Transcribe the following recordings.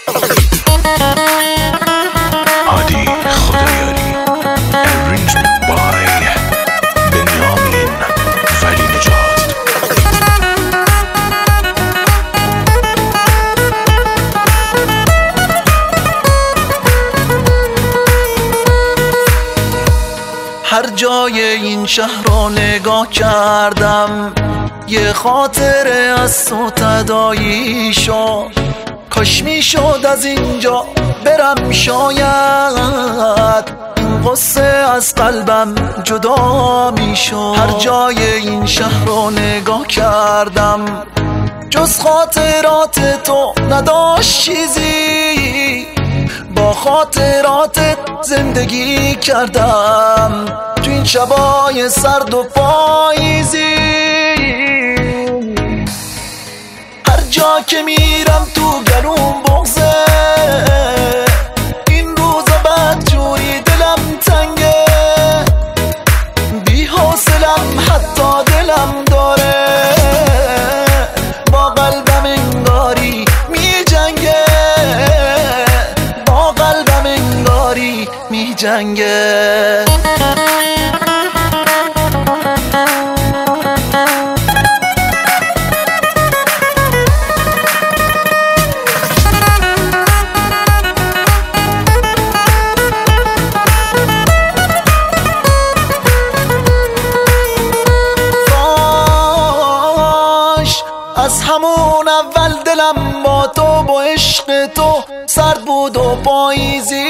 هادی خدایاری arranged by بنیامین ولی نجات. هر جای این شهر رو نگاه کردم یه خاطره از تو تداعی شد. کاش میشد از اینجا برم، شاید این قصه از قلبم جدا میشد. هر جای این شهر رو نگاه کردم جز خاطرات تو نداشت چیزی. با خاطراتت زندگی کردم تو این شبای سرد و پاییزی. هر جا که میرم تو گلوم بغزه، این روزا بدجوری دلم تنگه. بی حوصلم حتی دلم داره، با قلبم انگاری می جنگه، با قلبم انگاری می جنگه. از همون اول دلم با تو، با عشق تو سرد بود و پاییزی.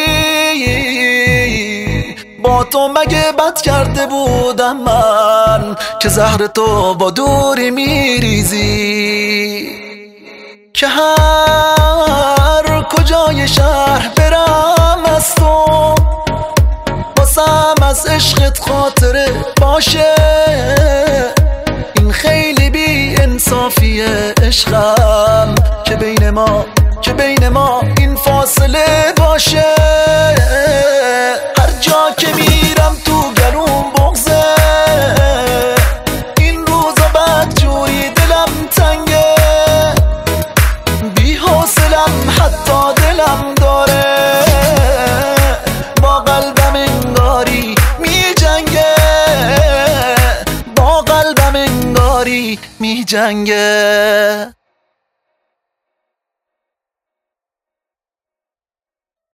با تو مگه بد کرده بودم من که زهر تو با دوری میریزی؟ که هر کجای شهر برم از تو باسم از عشقت خاطره باشه. این خیلی بی انصافیه عشقم که بین ما این فاصله باشه. هر جا که میرم تو گلوم بغزه، این روزا بدجوری دلم تنگه. بی حوصلم حتی دلم داره، با قلبم انگاری می جنگه، با قلبم انگاری می جنگه.